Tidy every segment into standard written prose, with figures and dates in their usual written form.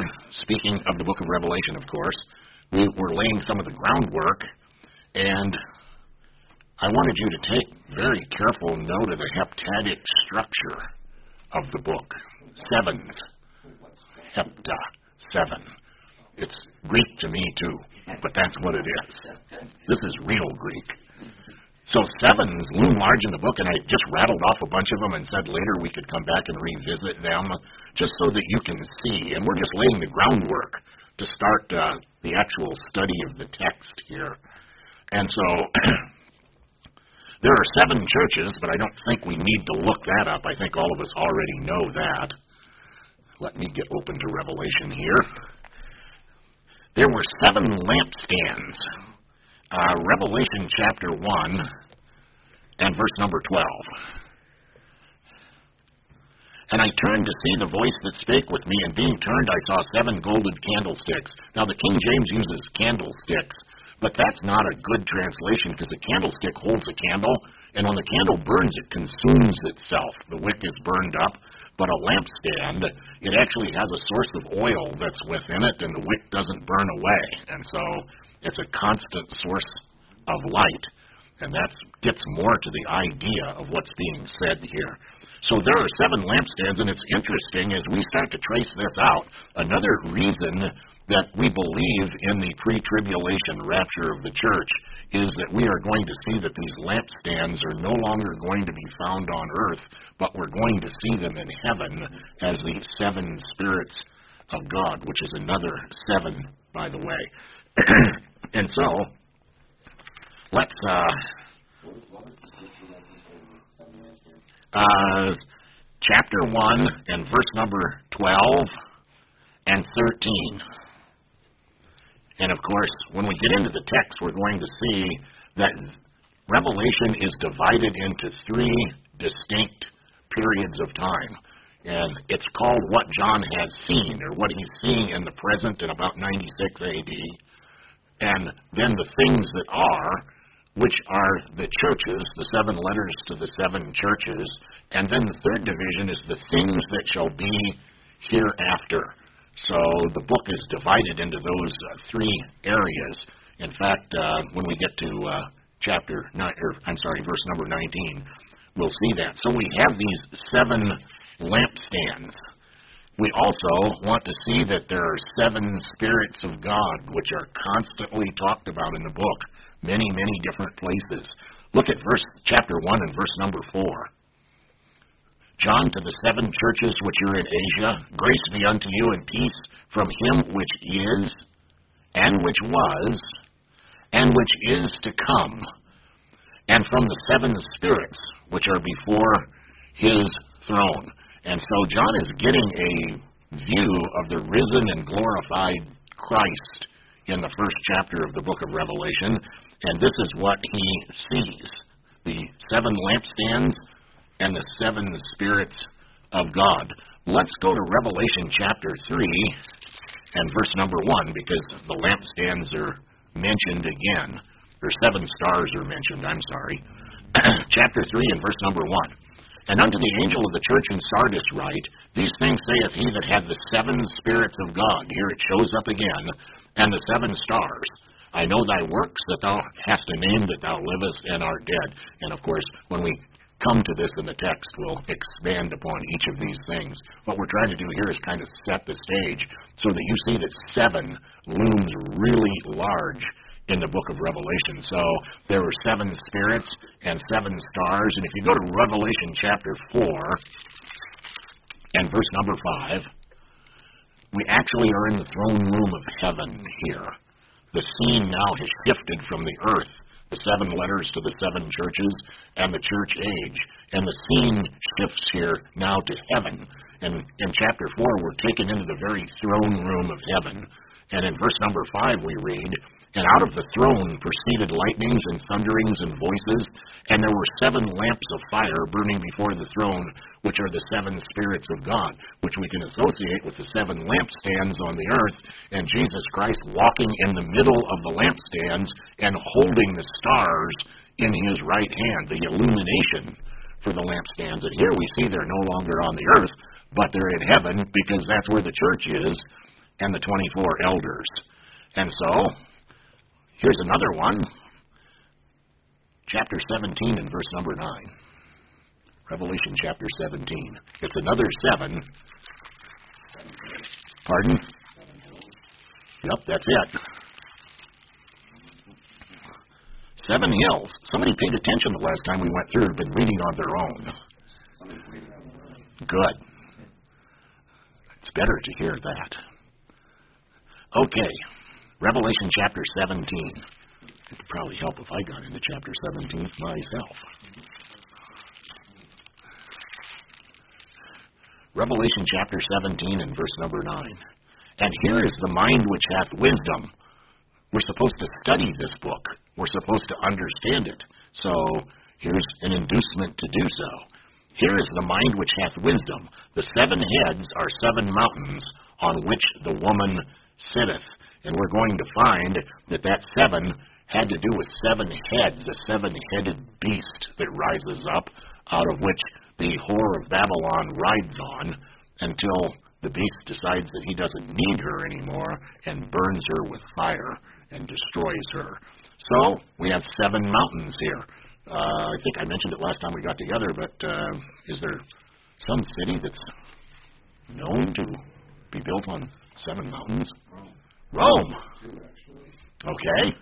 speaking of the book of Revelation, of course, we were laying some of the groundwork, and I wanted you to take very careful note of the heptadic structure of the book. Sevens. Hepta. Seven. It's Greek to me, too, but that's what it is. This is real Greek. So sevens loom large in the book, and I just rattled off a bunch of them and said later we could come back and revisit them just so that you can see. And we're just laying the groundwork to start the actual study of the text here. And so there are 7 churches, but I don't think we need to look that up. I think all of us already know that. Let me get open to Revelation here. There were 7 lampstands. Revelation chapter 1 and verse number 12. And I turned to see the voice that spake with me, and being turned I saw 7 golden candlesticks. Now the King James uses candlesticks, but that's not a good translation because a candlestick holds a candle, and when the candle burns, it consumes itself. The wick is burned up, but a lampstand, it actually has a source of oil that's within it, and the wick doesn't burn away. And so it's a constant source of light, and that gets more to the idea of what's being said here. So there are 7 lampstands, and it's interesting as we start to trace this out. Another reason that we believe in the pre-tribulation rapture of the church is that we are going to see that these lampstands are no longer going to be found on earth, but we're going to see them in heaven as the 7 spirits of God, which is another 7, by the way. And so, let's chapter 1 and verse number 12 and 13. And of course, when we get into the text, we're going to see that Revelation is divided into 3 distinct periods of time. And it's called what John has seen, or what he's seeing in the present in about 96 AD. And then the things that are, which are the churches, the 7 letters to the 7 churches. And then the third division is the things that shall be hereafter. So the book is divided into those 3 areas. In fact, when we get to verse number 19, we'll see that. So we have these 7 lampstands. We also want to see that there are 7 spirits of God, which are constantly talked about in the book, many, many different places. Look at chapter 1 and verse number 4. John, to the 7 churches which are in Asia, grace be unto you and peace from him which is, and which was, and which is to come, and from the 7 spirits which are before his throne. And so John is getting a view of the risen and glorified Christ in the first chapter of the book of Revelation, and this is what he sees. The 7 lampstands and the 7 spirits of God. Let's go to Revelation chapter 3 and verse number 1, because the lampstands are mentioned again. Or 7 stars are mentioned, I'm sorry. Chapter 3 and verse number 1. And unto the angel of the church in Sardis write, these things saith he that had the 7 spirits of God. Here it shows up again. And the 7 stars. I know thy works, that thou hast a name, that thou livest and art dead. And of course, when we come to this in the text, we'll expand upon each of these things. What we're trying to do here is kind of set the stage so that you see that 7 looms really large in the book of Revelation. So there were 7 spirits and 7 stars. And if you go to Revelation chapter 4 and verse number 5, we actually are in the throne room of heaven here. The scene now has shifted from the earth, the 7 letters to the 7 churches, and the church age. And the scene shifts here now to heaven. And in chapter 4, we're taken into the very throne room of heaven. And in verse number 5, we read, and out of the throne proceeded lightnings and thunderings and voices, and there were 7 lamps of fire burning before the throne, which are the 7 spirits of God, which we can associate with the 7 lampstands on the earth, and Jesus Christ walking in the middle of the lampstands and holding the stars in his right hand, the illumination for the lampstands. And here we see they're no longer on the earth, but they're in heaven, because that's where the church is. and the 24 elders. And so, here's another one. Chapter 17 and verse number 9. Revelation chapter 17. It's another 7. Pardon? Yep, that's it. 7 hills. Somebody paid attention the last time we went through. Have been reading on their own. Good. It's better to hear that. Okay. Revelation chapter 17. It would probably help if I got into chapter 17 myself. Revelation chapter 17 and verse number 9. And here is the mind which hath wisdom. We're supposed to study this book. We're supposed to understand it. So here's an inducement to do so. Here is the mind which hath wisdom. The 7 heads are 7 mountains on which the woman sitteth. And we're going to find that that 7 had to do with 7 heads, a 7-headed beast that rises up, out of which the whore of Babylon rides on until the beast decides that he doesn't need her anymore and burns her with fire and destroys her. So we have 7 mountains here. I think I mentioned it last time we got together, but is there some city that's known to be built on 7 mountains? Rome. Okay.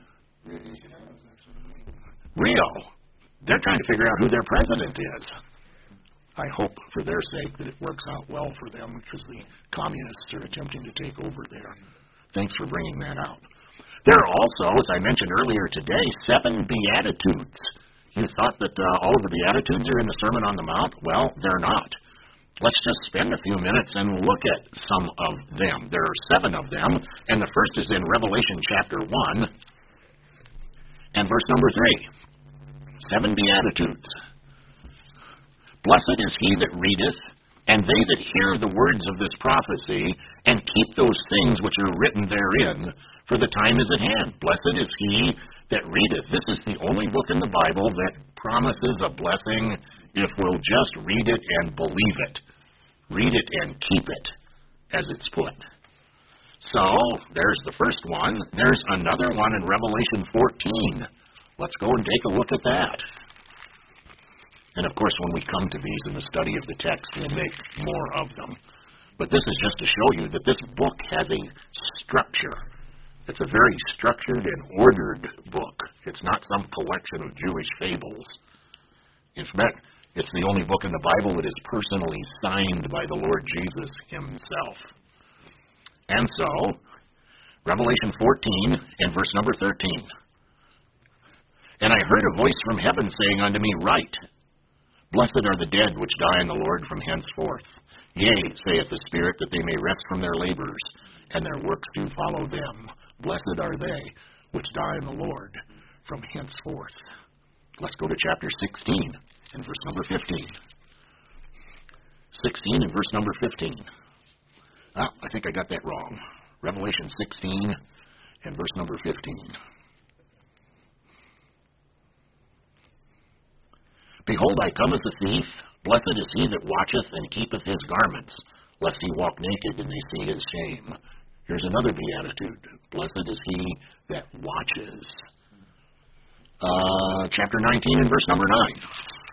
Rio. They're trying to figure out who their president is. I hope for their sake that it works out well for them, because the communists are attempting to take over there. Thanks for bringing that out. There are also, as I mentioned earlier today, 7 Beatitudes. You thought that all of the Beatitudes are in the Sermon on the Mount? Well, they're not. Let's just spend a few minutes and look at some of them. There are 7 of them, and the first is in Revelation chapter 1 and verse number 3. 7 Beatitudes. Blessed is he that readeth, and they that hear the words of this prophecy, and keep those things which are written therein, for the time is at hand. Blessed is he that readeth. This is the only book in the Bible that promises a blessing if we'll just read it and believe it. Read it and keep it, as it's put. So, there's the first one. There's another one in Revelation 14. Let's go and take a look at that. And of course, when we come to these in the study of the text, we'll make more of them. But this is just to show you that this book has a structure. It's a very structured and ordered book. It's not some collection of Jewish fables. In fact, it's the only book in the Bible that is personally signed by the Lord Jesus himself. And so, Revelation 14 and verse number 13. And I heard a voice from heaven saying unto me, Write, Blessed are the dead which die in the Lord from henceforth. Yea, saith the Spirit, that they may rest from their labors, and their works do follow them. Blessed are they which die in the Lord from henceforth. Let's go to chapter 16 and verse number 15. 16 and verse number 15. I think I got that wrong. Revelation 16 and verse number 15. Behold, I come as a thief. Blessed is he that watcheth and keepeth his garments, lest he walk naked and they see his shame. Here's another beatitude. Blessed is he that watches. Chapter 19 and verse number 9.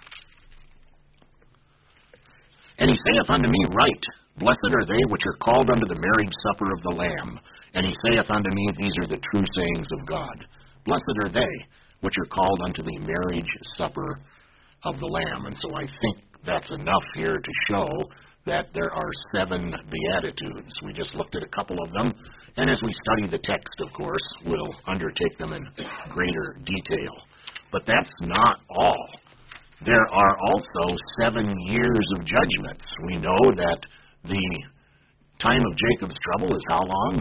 And he saith unto me, Write, Blessed are they which are called unto the marriage supper of the Lamb. And he saith unto me, These are the true sayings of God. Blessed are they which are called unto the marriage supper of the Lamb. And so I think that's enough here to show that there are 7 Beatitudes. We just looked at a couple of them, and as we study the text, of course, we'll undertake them in greater detail. But that's not all. There are also 7 years of judgments. We know that the time of Jacob's trouble is how long?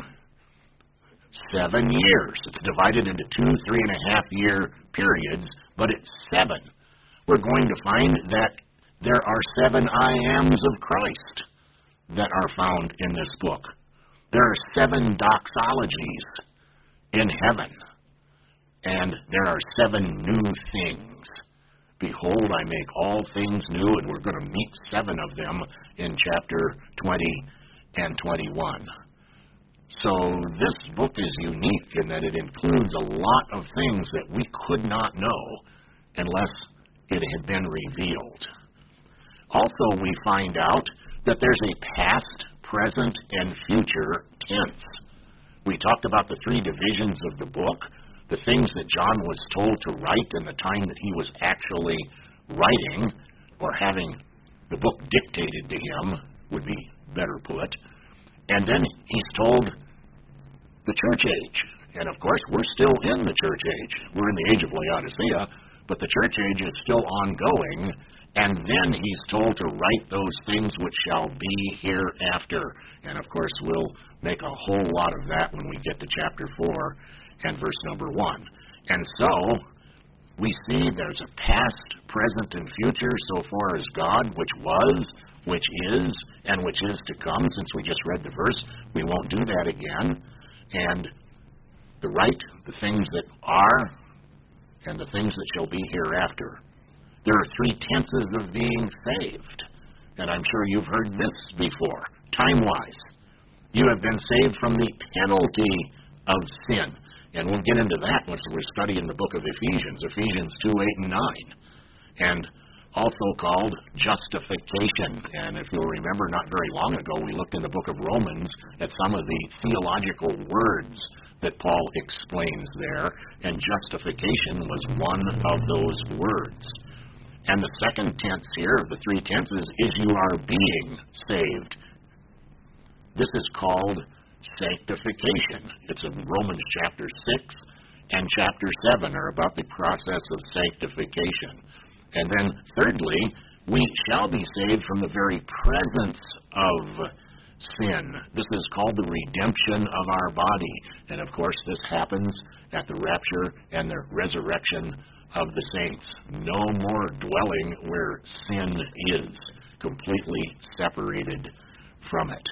7 years. It's divided into 2 3.5-year periods, but it's 7. We're going to find that there are 7 I ams of Christ that are found in this book. There are 7 doxologies in heaven, and there are 7 new things. Behold, I make all things new, and we're going to meet 7 of them in chapter 20 and 21. So this book is unique in that it includes a lot of things that we could not know unless it had been revealed. Also, we find out that there's a past, present, and future tense. We talked about the three divisions of the book, the things that John was told to write in the time that he was actually writing, or having the book dictated to him, would be better put. And then he's told the church age. And of course, we're still in the church age. We're in the age of Laodicea, but the church age is still ongoing. And then he's told to write those things which shall be hereafter. And of course, we'll make a whole lot of that when we get to chapter 4 and verse number 1. And so, we see there's a past, present, and future so far as God, which was, which is, and which is to come. Since we just read the verse, we won't do that again. And the right, the things that are, and the things that shall be hereafter. There are three tenses of being saved. And I'm sure you've heard this before, time-wise. You have been saved from the penalty of sin. And we'll get into that once we're studying the book of Ephesians, Ephesians 2, 8, and 9. And also called justification. And if you'll remember, not very long ago, we looked in the book of Romans at some of the theological words that Paul explains there, and justification was one of those words. And the second tense here, of the three tenses, is you are being saved. This is called sanctification. It's in Romans chapter 6 and chapter 7 are about the process of sanctification. And then thirdly, we shall be saved from the very presence of sin. This is called the redemption of our body. And of course, this happens at the rapture and the resurrection of the saints. No more dwelling where sin is, completely separated from it.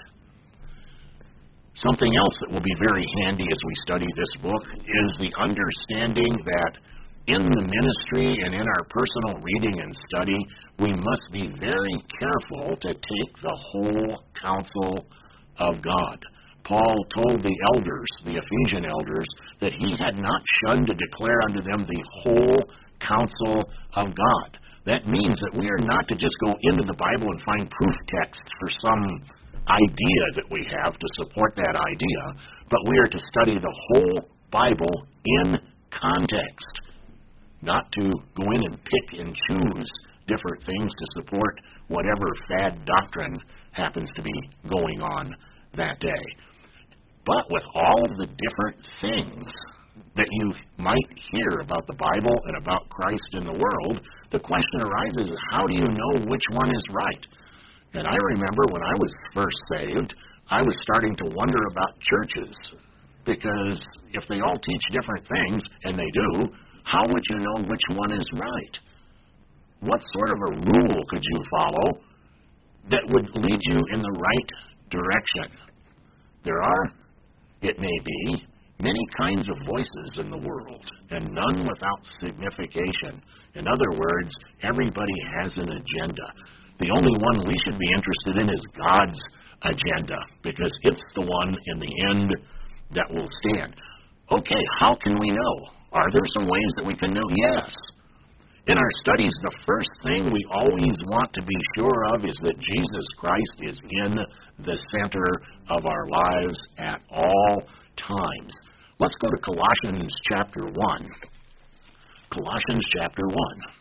Something else that will be very handy as we study this book is the understanding that in the ministry and in our personal reading and study, we must be very careful to take the whole counsel of God. Paul told the elders, the Ephesian elders, that he had not shunned to declare unto them the whole counsel of God. That means that we are not to just go into the Bible and find proof texts for some idea that we have to support that idea, but we are to study the whole Bible in context, not to go in and pick and choose different things to support whatever fad doctrine happens to be going on that day. But with all of the different things that you might hear about the Bible and about Christ in the world, the question arises, how do you know which one is right? And I remember when I was first saved, I was starting to wonder about churches, because if they all teach different things, and they do, how would you know which one is right? What sort of a rule could you follow that would lead you in the right direction? There are, it may be, many kinds of voices in the world, and none without signification. In other words, everybody has an agenda. The only one we should be interested in is God's agenda, because it's the one in the end that will stand. Okay, how can we know? Are there some ways that we can know? Yes. In our studies, the first thing we always want to be sure of is that Jesus Christ is in the center of our lives at all times. Let's go to Colossians chapter 1. Colossians chapter 1.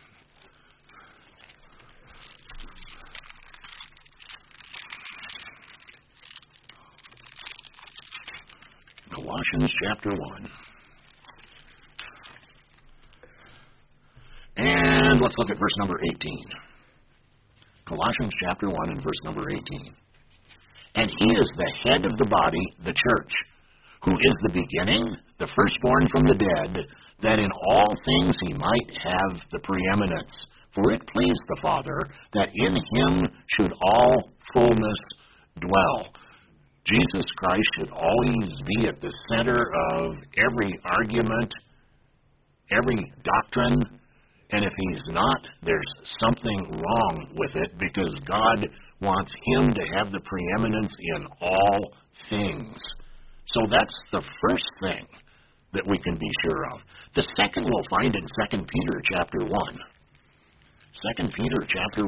Colossians chapter 1. And let's look at verse number 18. Colossians chapter 1 and verse number 18. And he is the head of the body, the church, who is the beginning, the firstborn from the dead, that in all things he might have the preeminence. For it pleased the Father that in him should all fullness dwell. Jesus Christ should always be at the center of every argument, every doctrine, and if he's not, there's something wrong with it, because God wants him to have the preeminence in all things. So that's the first thing that we can be sure of. The second we'll find in 2 Peter chapter 1. 2 Peter chapter 1.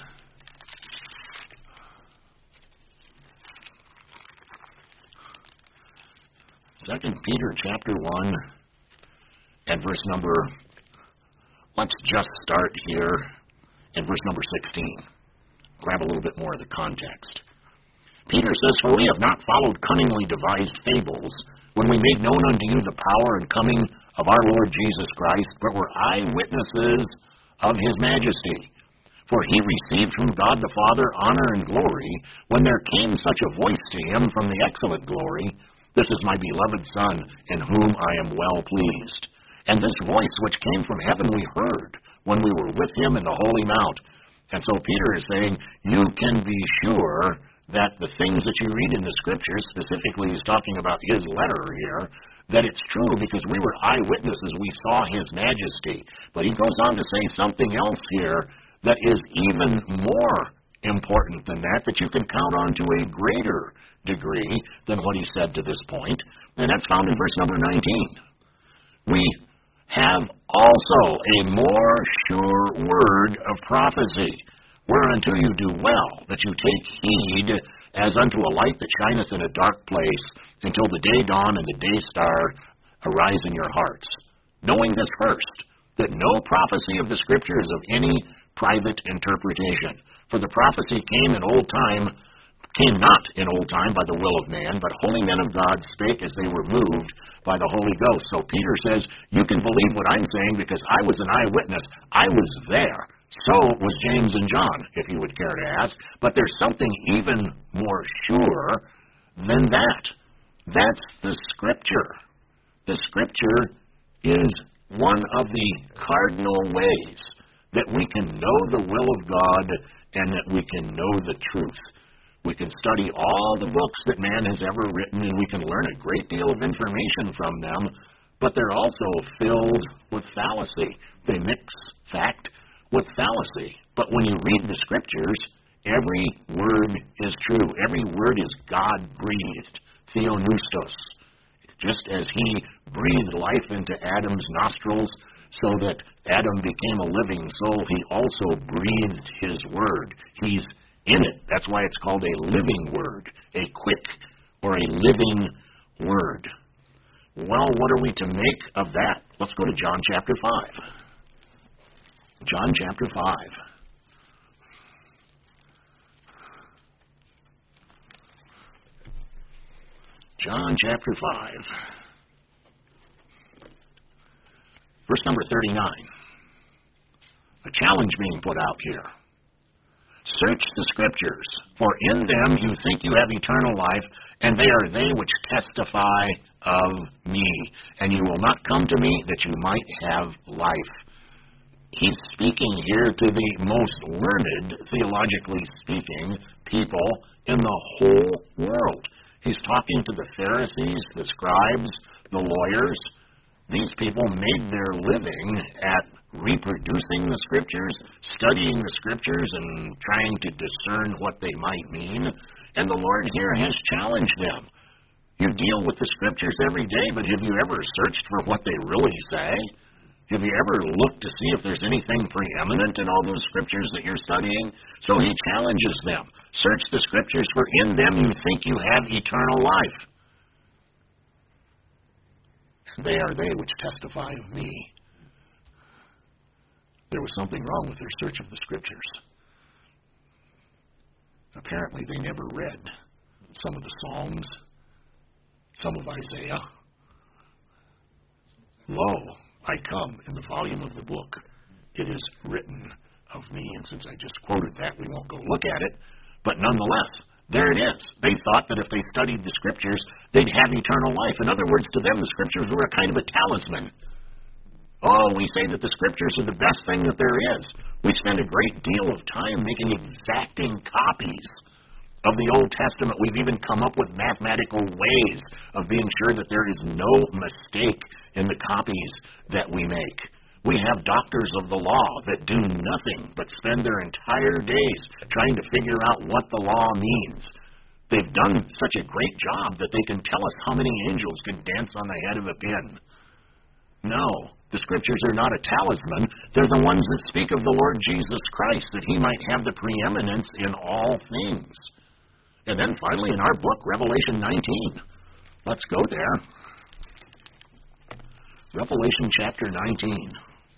2 Peter chapter 1 and verse number, let's just start here in verse number 16. Grab a little bit more of the context. Peter says, "For we have not followed cunningly devised fables, when we made known unto you the power and coming of our Lord Jesus Christ, but were eyewitnesses of his majesty. For he received from God the Father honor and glory, when there came such a voice to him from the excellent glory, This is my beloved Son, in whom I am well pleased. And this voice which came from heaven we heard, when we were with him in the holy mount." And so Peter is saying, you can be sure that the things that you read in the Scriptures, specifically he's talking about his letter here, that it's true because we were eyewitnesses, we saw his majesty. But he goes on to say something else here that is even more important than that you can count on to a greater degree than what he said to this point, and that's found in verse number 19. We have also a more sure word of prophecy, whereunto you do well that you take heed, as unto a light that shineth in a dark place, until the day dawn and the day star arise in your hearts. Knowing this first, that no prophecy of the Scripture is of any private interpretation. For the prophecy came not in old time by the will of man, but holy men of God spake as they were moved by the Holy Ghost. So Peter says, you can believe what I'm saying because I was an eyewitness. I was there. So was James and John, if you would care to ask. But there's something even more sure than that. That's the Scripture. The Scripture is one of the cardinal ways that we can know the will of God and that we can know the truth. We can study all the books that man has ever written, and we can learn a great deal of information from them, but they're also filled with fallacy. They mix fact with fallacy. But when you read the Scriptures, every word is true. Every word is God-breathed, theopneustos. Just as he breathed life into Adam's nostrils so that Adam became a living soul, he also breathed his word. He's in it. That's why it's called a living word, a quick or a living word. Well, what are we to make of that? Let's go to John chapter 5. John chapter 5. John chapter 5. Verse number 39. A challenge being put out here. Search the Scriptures, for in them you think you have eternal life, and they are they which testify of me. And you will not come to me that you might have life. He's speaking here to the most learned, theologically speaking, people in the whole world. He's talking to the Pharisees, the scribes, the lawyers. These people made their living at reproducing the Scriptures, studying the Scriptures, and trying to discern what they might mean. And the Lord here has challenged them. You deal with the Scriptures every day, but have you ever searched for what they really say? Have you ever looked to see if there's anything preeminent in all those Scriptures that you're studying? So he challenges them. Search the Scriptures, for in them you think you have eternal life. They are they which testify of me. There was something wrong with their search of the Scriptures. Apparently they never read some of the Psalms, some of Isaiah. Lo, I come in the volume of the book. It is written of me. And since I just quoted that, we won't go look at it. But nonetheless, there it is. They thought that if they studied the Scriptures, they'd have eternal life. In other words, to them, the Scriptures were a kind of a talisman. Oh, we say that the Scriptures are the best thing that there is. We spend a great deal of time making exacting copies of the Old Testament. We've even come up with mathematical ways of being sure that there is no mistake in the copies that we make. We have doctors of the law that do nothing but spend their entire days trying to figure out what the law means. They've done such a great job that they can tell us how many angels can dance on the head of a pin. No, the Scriptures are not a talisman. They're the ones that speak of the Lord Jesus Christ, that He might have the preeminence in all things. And then finally in our book, Revelation 19. Let's go there. Revelation chapter 19.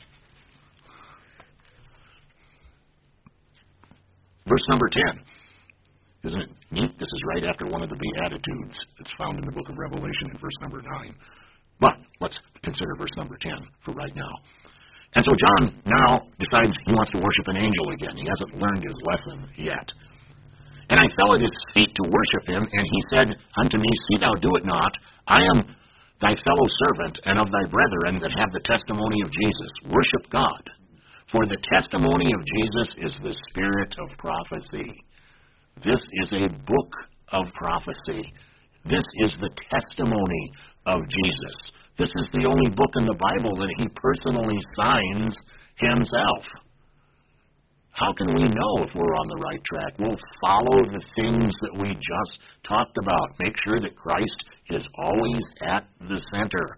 Verse number 10. Isn't it neat? This is right after one of the Beatitudes that's found in the book of Revelation in verse number 9. But let's consider verse number 10 for right now. And so John now decides he wants to worship an angel again. He hasn't learned his lesson yet. And I fell at his feet to worship him, and he said unto me, See thou do it not. I am thy fellow servant, and of thy brethren that have the testimony of Jesus. Worship God. For the testimony of Jesus is the spirit of prophecy. This is a book of prophecy. This is the testimony of Jesus. This is the only book in the Bible that he personally signs himself. How can we know if we're on the right track? We'll follow the things that we just talked about. Make sure that Christ is always at the center.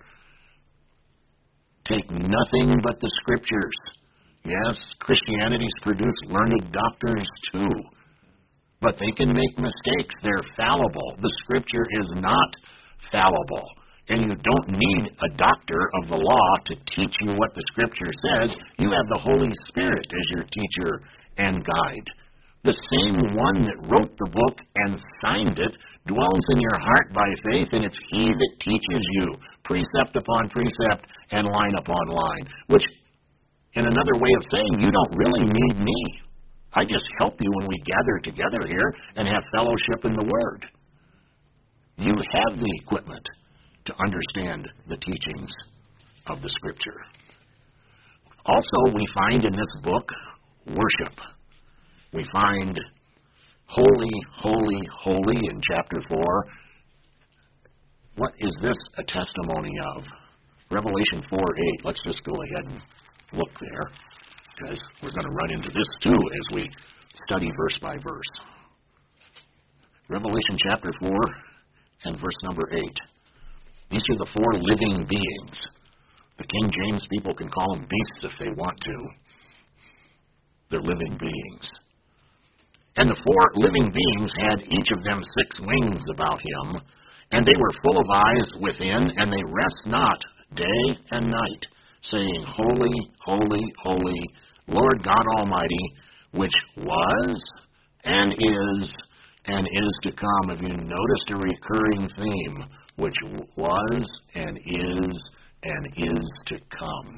Take nothing but the Scriptures. Yes, Christianity's produced learned doctors too. But they can make mistakes. They're fallible. The Scripture is not fallible. And you don't need a doctor of the law to teach you what the Scripture says. You have the Holy Spirit as your teacher and guide. The same one that wrote the book and signed it dwells in your heart by faith, and it's He that teaches you precept upon precept and line upon line, which, in another way of saying, you don't really need me. I just help you when we gather together here and have fellowship in the Word. You have the equipment to understand the teachings of the Scripture. Also, we find in this book worship. We find holy, holy, holy in chapter 4. What is this a testimony of? Revelation 4:8. Let's just go ahead and look there, because we're going to run into this too as we study verse by verse. Revelation chapter 4 and verse number 8. These are the four living beings. The King James people can call them beasts if they want to. They're living beings. And the four living beings had each of them 6 wings about him, and they were full of eyes within, and they rest not day and night, saying, Holy, holy, holy, Lord God Almighty, which was and is to come. Have you noticed a recurring theme? Which was and is to come.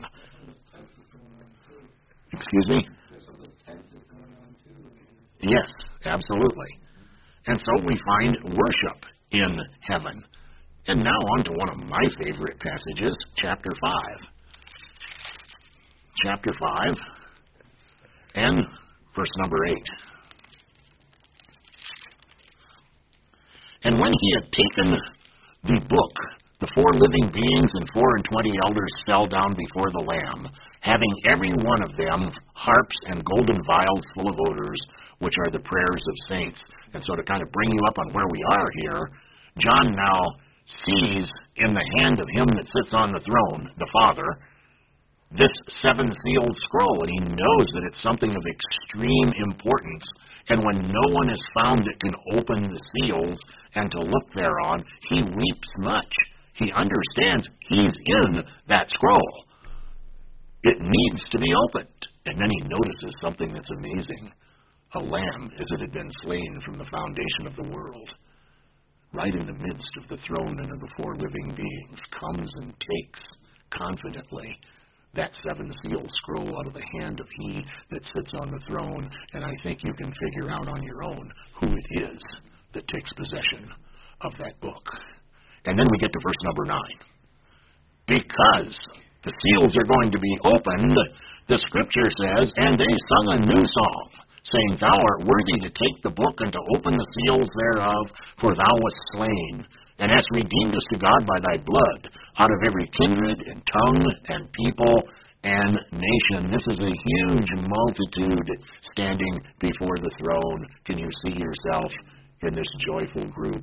Excuse me? Yes, absolutely. And so we find worship in heaven. And now on to one of my favorite passages, chapter 5. Chapter 5 and verse number 8. And when he had taken the book, the 4 living beings and 24 elders fell down before the Lamb, having every one of them harps and golden vials full of odors, which are the prayers of saints. And so to kind of bring you up on where we are here, John now sees in the hand of him that sits on the throne, the Father, this 7-sealed scroll, and he knows that it's something of extreme importance. And when no one is found that can open the seals and to look thereon, he weeps much. He understands he's in that scroll. It needs to be opened. And then he notices something that's amazing. A lamb, as it had been slain from the foundation of the world, right in the midst of the throne and of the 4 living beings, comes and takes confidently that 7-sealed scroll out of the hand of he that sits on the throne. And I think you can figure out on your own who it is that takes possession of that book. And then we get to verse number 9. Because the seals are going to be opened, the Scripture says, and they sung a new song, saying, Thou art worthy to take the book and to open the seals thereof, for thou wast slain, and hast redeemed us to God by thy blood, out of every kindred and tongue and people and nation. This is a huge multitude standing before the throne. Can you see yourself in this joyful group.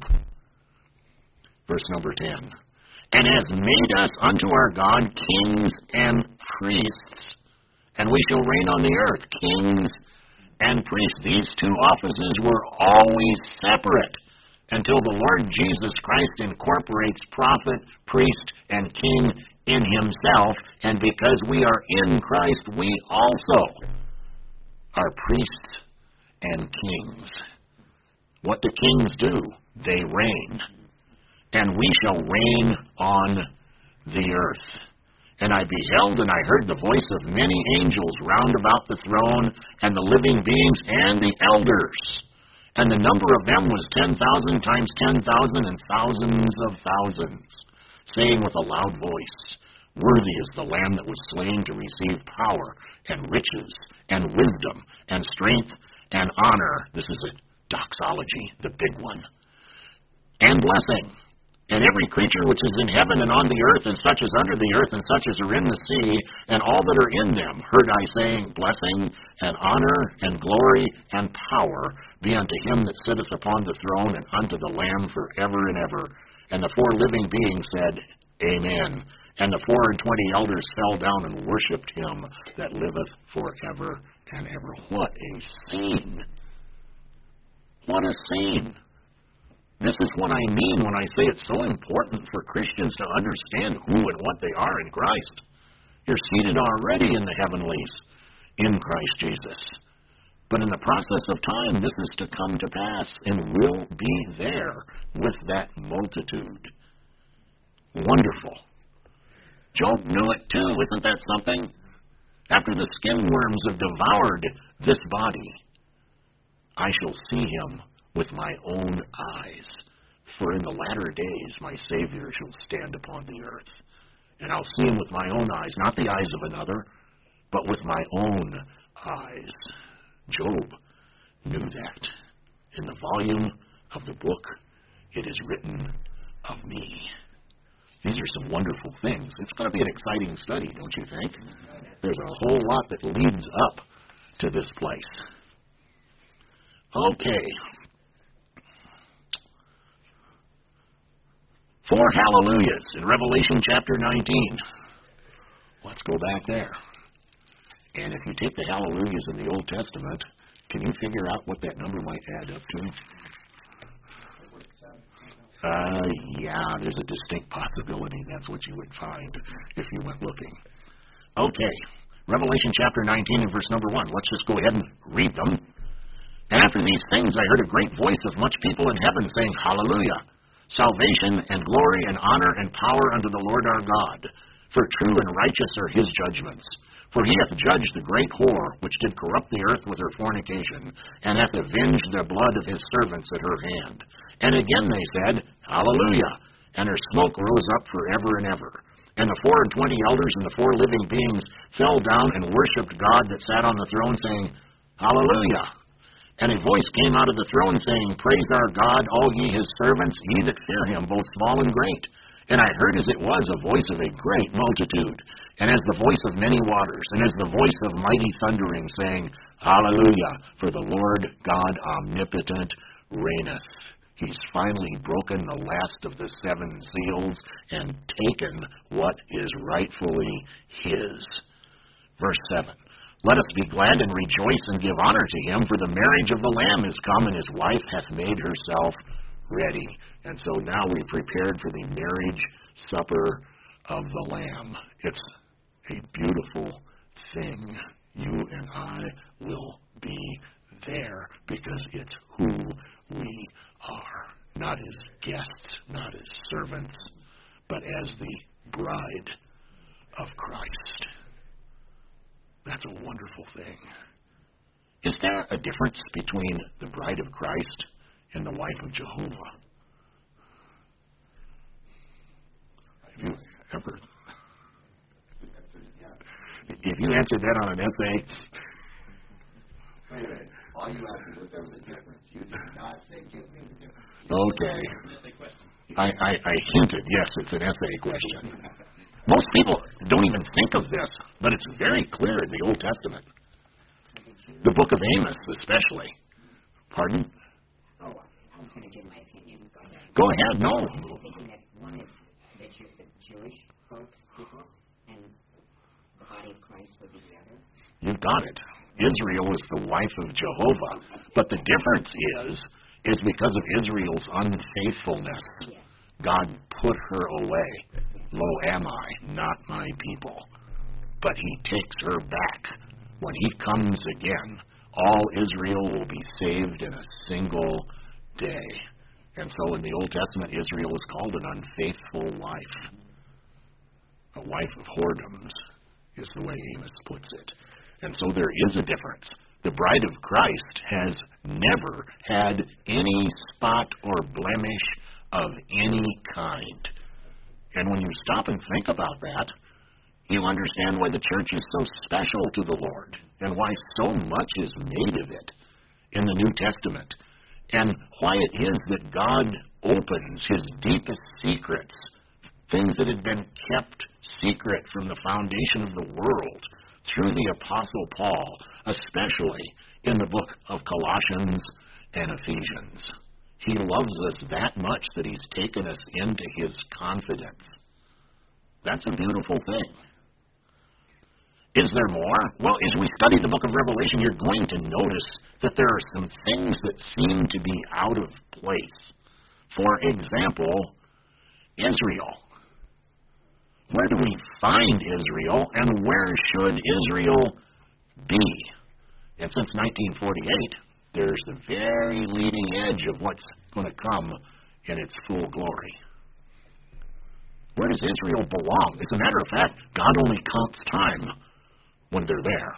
Verse number 10. And has made us unto our God kings and priests, and we shall reign on the earth, kings and priests. These two offices were always separate until the Lord Jesus Christ incorporates prophet, priest, and king in himself, and because we are in Christ, we also are priests and kings. What do kings do? They reign. And we shall reign on the earth. And I beheld and I heard the voice of many angels round about the throne, and the living beings, and the elders. And the number of them was 10,000 times 10,000, and thousands of thousands, saying with a loud voice, Worthy is the Lamb that was slain to receive power, and riches, and wisdom, and strength, and honor. This is a doxology, the big one. And blessing. And every creature which is in heaven and on the earth, and such as under the earth, and such as are in the sea, and all that are in them, heard I saying, Blessing, and honor, and glory, and power be unto him that sitteth upon the throne, and unto the Lamb forever and ever. And the four living beings said, Amen. And the 24 elders fell down and worshipped him that liveth forever and ever. What a scene! What a scene! This is what I mean when I say it's so important for Christians to understand who and what they are in Christ. You're seated already in the heavenlies in Christ Jesus. But in the process of time, this is to come to pass and will be there with that multitude. Wonderful. Job knew it too. Isn't that something? After the skin worms have devoured this body, I shall see him with my own eyes. For in the latter days my Savior shall stand upon the earth. And I'll see him with my own eyes, not the eyes of another, but with my own eyes. Job knew that. In the volume of the book, it is written of me. These are some wonderful things. It's going to be an exciting study, don't you think? There's a whole lot that leads up to this place. Okay. 4 hallelujahs in Revelation chapter 19. Let's go back there. And if you take the hallelujahs in the Old Testament, can you figure out what that number might add up to? Yeah, there's a distinct possibility that's what you would find if you went looking. Okay, Revelation chapter 19 and verse number 1. Let's just go ahead and read them. And after these things I heard a great voice of much people in heaven saying, Hallelujah! Salvation and glory and honor and power unto the Lord our God. For true and righteous are his judgments. For he hath judged the great whore, which did corrupt the earth with her fornication, and hath avenged the blood of his servants at her hand. And again they said, Hallelujah! And her smoke rose up forever and ever. And the 24 elders and the 4 living beings fell down and worshipped God that sat on the throne, saying, Hallelujah! And a voice came out of the throne, saying, Praise our God, all ye his servants, ye that fear him, both small and great. And I heard as it was a voice of a great multitude, and as the voice of many waters, and as the voice of mighty thundering, saying, Hallelujah! For the Lord God omnipotent reigneth. He's finally broken the last of the 7 seals and taken what is rightfully his. Verse 7. Let us be glad and rejoice and give honor to him, for the marriage of the Lamb is come, and his wife hath made herself ready. And so now we're prepared for the marriage supper of the Lamb. It's a beautiful thing. You and I will be there because it's who we are. Not as guests, not as servants, but as the bride of Christ. That's a wonderful thing. Is there a difference between the bride of Christ and the wife of Jehovah? Have you ever? If you answered that on an essay. Wait a minute. All you asked was if there was a difference. You did not say give me the difference. Okay. I hinted, yes, it's an essay question. Most people don't even think of this, but it's very clear in the Old Testament. The book of Amos, especially. Pardon? I was going to give my opinion. Go ahead. Go ahead. No. I'm thinking that one is the Jewish folks, people, and the body of Christ would be the other. You've got it. Israel is the wife of Jehovah. But the difference is because of Israel's unfaithfulness, God put her away. Lo am I, not my people. But he takes her back. When he comes again, all Israel will be saved in a single day. And so in the Old Testament, Israel is called an unfaithful wife. A wife of whoredoms is the way Amos puts it. And so there is a difference. The bride of Christ has never had any spot or blemish of any kind. And when you stop and think about that, you understand why the church is so special to the Lord and why so much is made of it in the New Testament, and why it is that God opens his deepest secrets, things that had been kept secret from the foundation of the world, through the Apostle Paul, especially in the book of Colossians and Ephesians. He loves us that much that he's taken us into his confidence. That's a beautiful thing. Is there more? Well, as we study the book of Revelation, you're going to notice that there are some things that seem to be out of place. For example, Israel. Where do we find Israel, and where should Israel be? And since 1948, there's the very leading edge of what's going to come in its full glory. Where does Israel belong? As a matter of fact, God only counts time when they're there.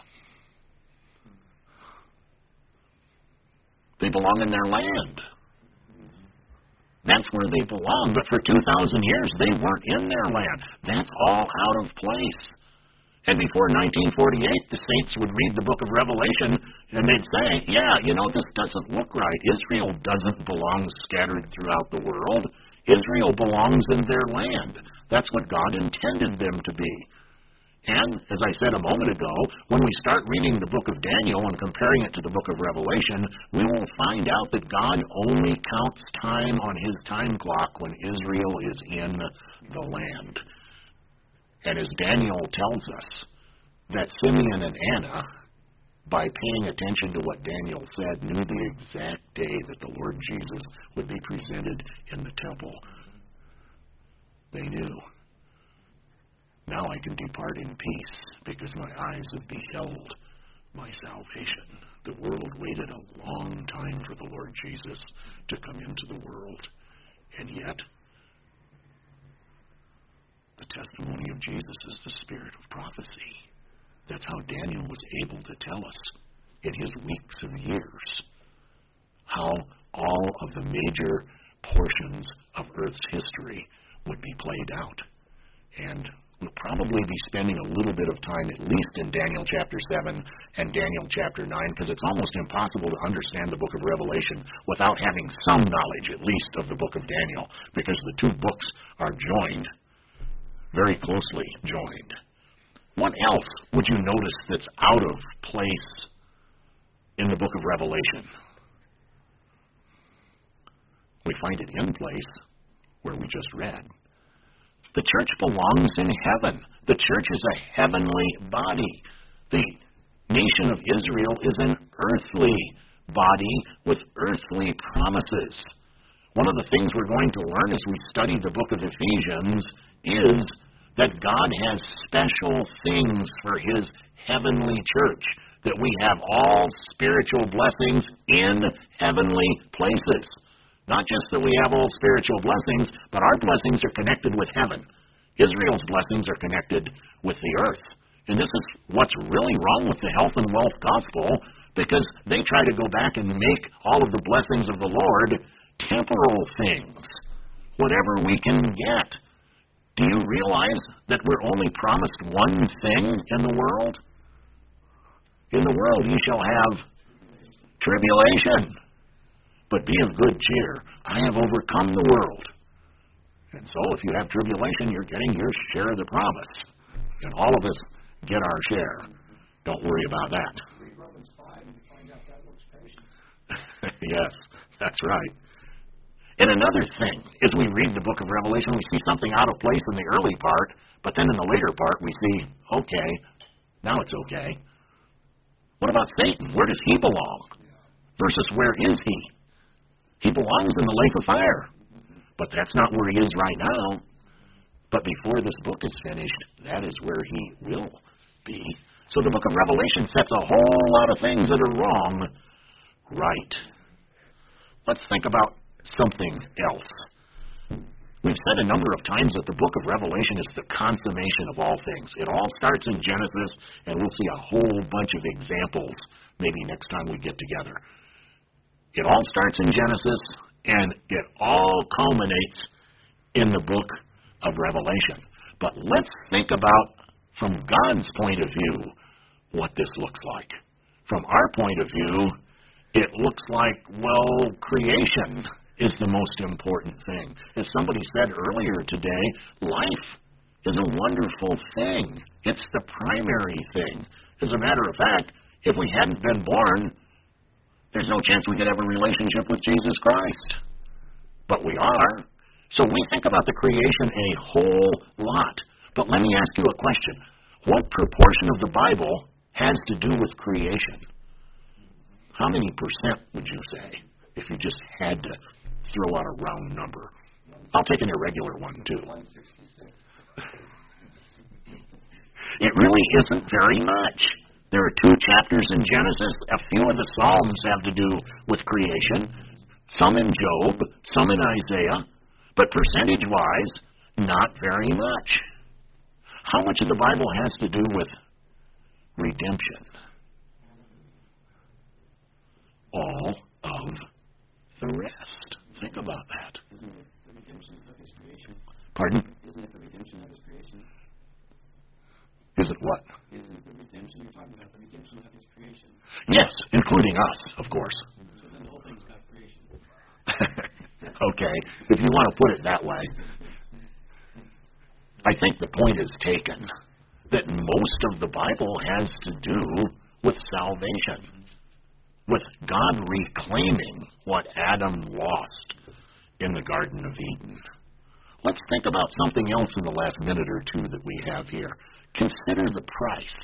They belong in their land. That's where they belong. But for 2,000 years, they weren't in their land. That's all out of place. And before 1948, the saints would read the book of Revelation, and they'd say, this doesn't look right. Israel doesn't belong scattered throughout the world. Israel belongs in their land. That's what God intended them to be. And, as I said a moment ago, when we start reading the book of Daniel and comparing it to the book of Revelation, we will find out that God only counts time on his time clock when Israel is in the land. And as Daniel tells us, that Simeon and Anna, by paying attention to what Daniel said, knew the exact day that the Lord Jesus would be presented in the temple. They knew. Now I can depart in peace, because my eyes have beheld my salvation. The world waited a long time for the Lord Jesus to come into the world. And yet, the testimony of Jesus is the spirit of prophecy. That's how Daniel was able to tell us in his weeks of years how all of the major portions of Earth's history would be played out. And we'll probably be spending a little bit of time at least in Daniel chapter 7 and Daniel chapter 9, because it's almost impossible to understand the book of Revelation without having some knowledge at least of the book of Daniel, because the two books are joined, very closely joined. What else would you notice that's out of place in the book of Revelation? We find it in place where we just read. The church belongs in heaven. The church is a heavenly body. The nation of Israel is an earthly body with earthly promises. One of the things we're going to learn as we study the book of Ephesians is that God has special things for his heavenly church, that we have all spiritual blessings in heavenly places. Not just that we have all spiritual blessings, but our blessings are connected with heaven. Israel's blessings are connected with the earth. And this is what's really wrong with the health and wealth gospel, because they try to go back and make all of the blessings of the Lord temporal things, whatever we can get. Do you realize that we're only promised one thing in the world? In the world you shall have tribulation. But be of good cheer. I have overcome the world. And so if you have tribulation, you're getting your share of the promise. And all of us get our share. Don't worry about that. Read Romans 5 and find out that works patient. Yes, that's right. And another thing, as we read the book of Revelation, we see something out of place in the early part, but then in the later part we see, okay, now it's okay. What about Satan? Where does he belong? Versus where is he? He belongs in the lake of fire. But that's not where he is right now. But before this book is finished, that is where he will be. So the book of Revelation sets a whole lot of things that are wrong right. Let's think about something else. We've said a number of times that the book of Revelation is the consummation of all things. It all starts in Genesis, and we'll see a whole bunch of examples maybe next time we get together. It all starts in Genesis, and it all culminates in the book of Revelation. But let's think about, from God's point of view, what this looks like. From our point of view, it looks like, well, creation is the most important thing. As somebody said earlier today, life is a wonderful thing. It's the primary thing. As a matter of fact, if we hadn't been born, there's no chance we could have a relationship with Jesus Christ. But we are. So we think about the creation a whole lot. But let me ask you a question. What proportion of the Bible has to do with creation? How many percent would you say, if you just had to throw out a round number? I'll take an irregular one, too. 166. It really isn't very much. There are 2 chapters in Genesis. A few of the Psalms have to do with creation. Some in Job, some in Isaiah. But percentage-wise, not very much. How much of the Bible has to do with redemption? All of the rest. Think about that. Isn't it the redemption of his creation? Pardon? Isn't it the redemption of his creation? Is it what? Isn't it the redemption? You're talking about the redemption of his creation. Yes, including us, of course. So then the whole thing's God's creation. Okay, if you want to put it that way. I think the point is taken that most of the Bible has to do with salvation, with God reclaiming what Adam lost in the Garden of Eden. Let's think about something else in the last minute or two that we have here. Consider the price.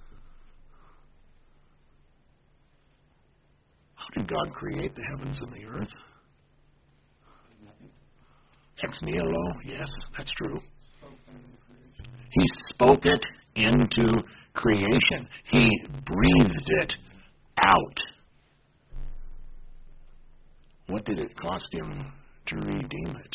How did God create the heavens and the earth? Ex nihilo, yes, that's true. He spoke it into creation. He breathed it out. What did it cost him to redeem it?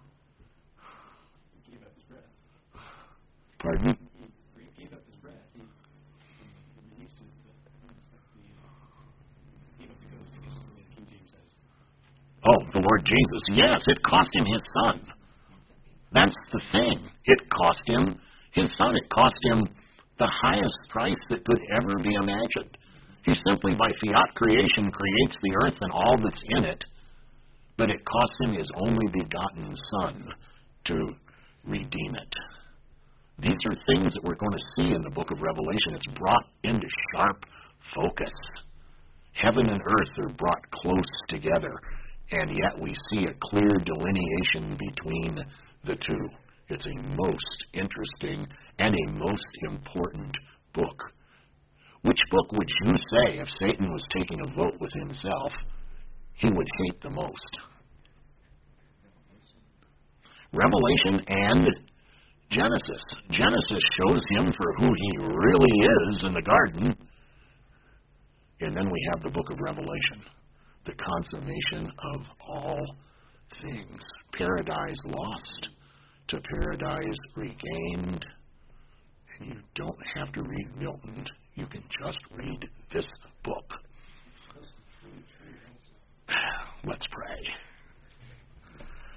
He gave up his breath. Pardon? He gave up his breath. He released it. He gave up the ghost, I guess is the way the King James says. Oh, the Lord Jesus. Yes, it cost him his son. That's the thing. It cost him his son. It cost him the highest price that could ever be imagined. He simply, by fiat creation, creates the earth and all that's in it, but it cost him his only begotten son to redeem it. These are things that we're going to see in the book of Revelation. It's brought into sharp focus. Heaven and earth are brought close together, and yet we see a clear delineation between the two. It's a most interesting and a most important book. Which book would you say, if Satan was taking a vote with himself, he would hate the most? Revelation and Genesis. Genesis shows him for who he really is in the garden. And then we have the book of Revelation, the consummation of all things. Paradise lost to paradise regained. And you don't have to read Milton. You can just read this